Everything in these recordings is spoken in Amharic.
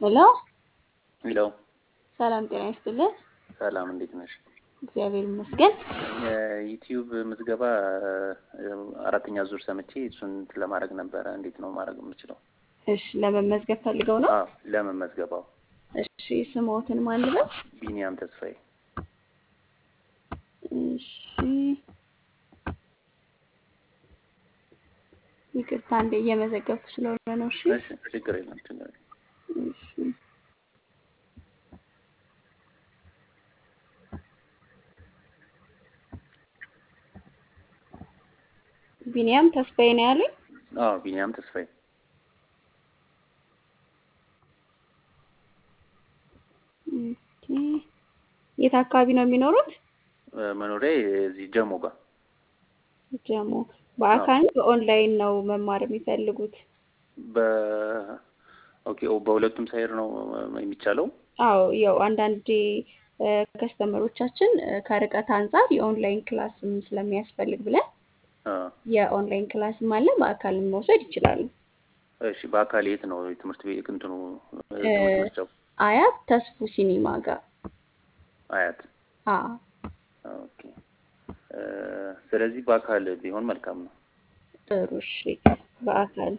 ሄሎ ሄሎ ሰላም ጤና ይስጥልን። ሰላም እንዴት ነሽ? እግዚአብሔር ይመስገን። የዩቲዩብ ምዝገባ አራተኛ ዙር ሰምቼ እሱን ለማድረግ ነበረ። እንዴት ነው ማድረግ የምችለው? እሺ ለመመዝገብ ፈልገው ነው? ለመመዝገባው። እሺ ስሞትን ማን ልበል? ቢኒያም ተስፋዬ። እሺ ይቅርታ እንደ እየመዘገብኩ ስለሆነ ነው። እሺ ችግር የለም ችግር የለም። እሺ ቢኒያም ተስፋዬ ነው ያሉኝ? ቢኒያም ተስፋዬ። ኦኬ የት አካባቢ ነው የሚኖሩት? መኖሪያ እዚህ ጀሞ ጋር። ጀሞ። በአካል በኦንላይን ነው መማር የሚፈልጉት? ኦኬ በሁለቱም ሳይድ ነው የሚቻለው? አዎ ያው አንዳንዴ ከስተመሮቻችን ከርቀት አንፃር የኦንላይን ክላስም ስለሚያስፈልግ ብለን የኦንላይን ክላስም አለ፣ በአካልም መውሰድ ይችላሉ። እሺ በአካል የት ነው ትምህርት ቤት እንትኑ ትምህርት መስጫው? አያት ተስፉ ሲኒማ ጋር። አያት? ኦኬ ስለዚህ በአካል ቢሆን መልካም ነው። ጥሩ እሺ በአካል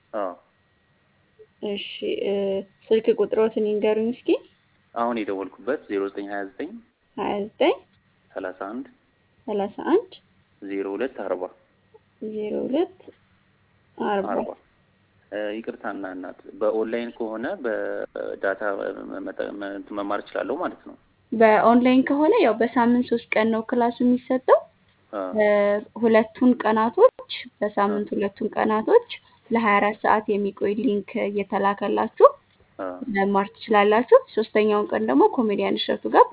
እሺ ስልክ ቁጥሮትን ይንገሩኝ እስኪ። አሁን የደወልኩበት 0929 29 31 31 02 40 02 40 ይቅርታና እናት በኦንላይን ከሆነ በዳታ መማር እችላለሁ ማለት ነው? በኦንላይን ከሆነ ያው በሳምንት 3 ቀን ነው ክላሱ የሚሰጠው። ሁለቱን ቀናቶች በሳምንት ሁለቱን ቀናቶች ለ24 ሰዓት የሚቆይ ሊንክ እየተላከላችሁ መማር ትችላላችሁ። ሶስተኛውን ቀን ደግሞ ኮሜዲያን እሸቱ ጋር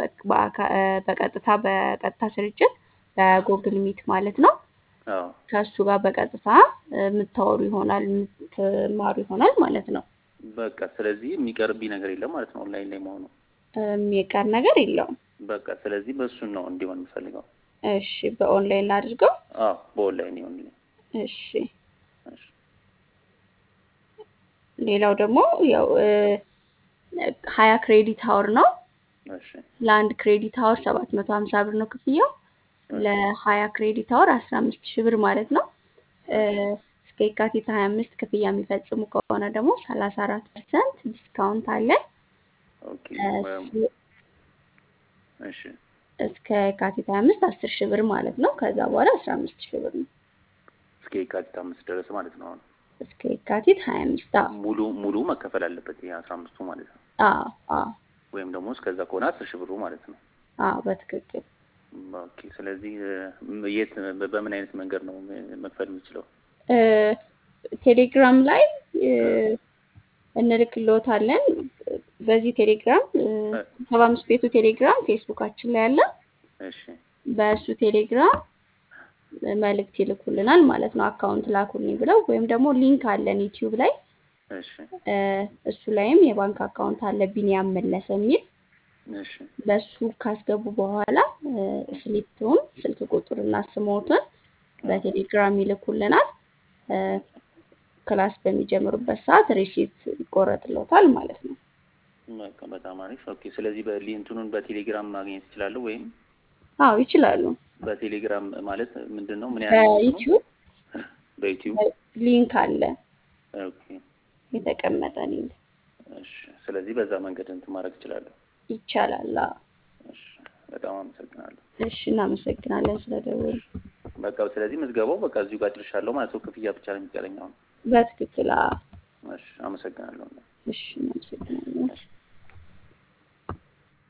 በቀጥታ ስርጭት በጎግል ሚት ማለት ነው ከሱ ጋር በቀጥታ የምታወሩ ይሆናል፣ የምትማሩ ይሆናል ማለት ነው። በቃ ስለዚህ የሚቀርብኝ ነገር የለም ማለት ነው ኦንላይን ላይ መሆኑ? የሚቀር ነገር የለውም። በቃ ስለዚህ በእሱን ነው እንዲሆን የምፈልገው። እሺ በኦንላይን ላድርገው? በኦንላይን ይሁን። እሺ ሌላው ደግሞ ያው 20 ክሬዲት አወር ነው። ለአንድ ክሬዲት አወር 750 ብር ነው ክፍያው። ለ20 ክሬዲት አወር 15000 ብር ማለት ነው። እስከ የካቲት 25 ክፍያ የሚፈጽሙ ከሆነ ደግሞ 34% ዲስካውንት አለ። እሺ እስከ የካቲት 25 10000 ብር ማለት ነው። ከዛ በኋላ 15000 ብር ነው። እስከ የካቲት 5 ድረስ ማለት ነው። እስከ የካቲት 25 ሙሉ መከፈል አለበት ይሄ 15ቱ ማለት ነው? ወይም ደግሞ እስከዛ ከሆነ 10000 ብሩ ማለት ነው? በትክክል። ኦኬ ስለዚህ የት በምን አይነት መንገድ ነው መክፈል የምችለው? ቴሌግራም ላይ እንልክልዎታለን። በዚህ ቴሌግራም 75 ቤቱ ቴሌግራም ፌስቡካችን ላይ አለ። እሺ በእሱ ቴሌግራም መልእክት ይልኩልናል ማለት ነው። አካውንት ላኩልኝ ብለው ወይም ደግሞ ሊንክ አለን ዩቲዩብ ላይ። እሺ እሱ ላይም የባንክ አካውንት አለ ቢኒያም መለሰ የሚል። እሺ በሱ ካስገቡ በኋላ ስሊፑን ስልክ ቁጥርና ስሞትን በቴሌግራም ይልኩልናል። ክላስ በሚጀምሩበት ሰዓት ሪሲት ይቆረጥልዎታል ማለት ነው። በጣም አሪፍ። ኦኬ ስለዚህ በሊንኩን በቴሌግራም ማግኘት ይችላል ወይም? ይችላሉ። በቴሌግራም ማለት ምንድነው? ምን ያህል? በዩቲዩብ ሊንክ አለ። ኦኬ የተቀመጠ ሊንክ። እሺ ስለዚህ በዛ መንገድ እንትን ማድረግ ይችላል? ይቻላል። እሺ በጣም አመሰግናለሁ። እሺ እናመሰግናለን ስለደወሉ። በቃ ስለዚህ ምዝገባው በቃ እዚሁ ጋር ድርሻለሁ ማለት ነው። ክፍያ ብቻ ነው የሚቀረኝ አሁን? በትክክል። እሺ አመሰግናለሁ። እሺ እናመሰግናለን።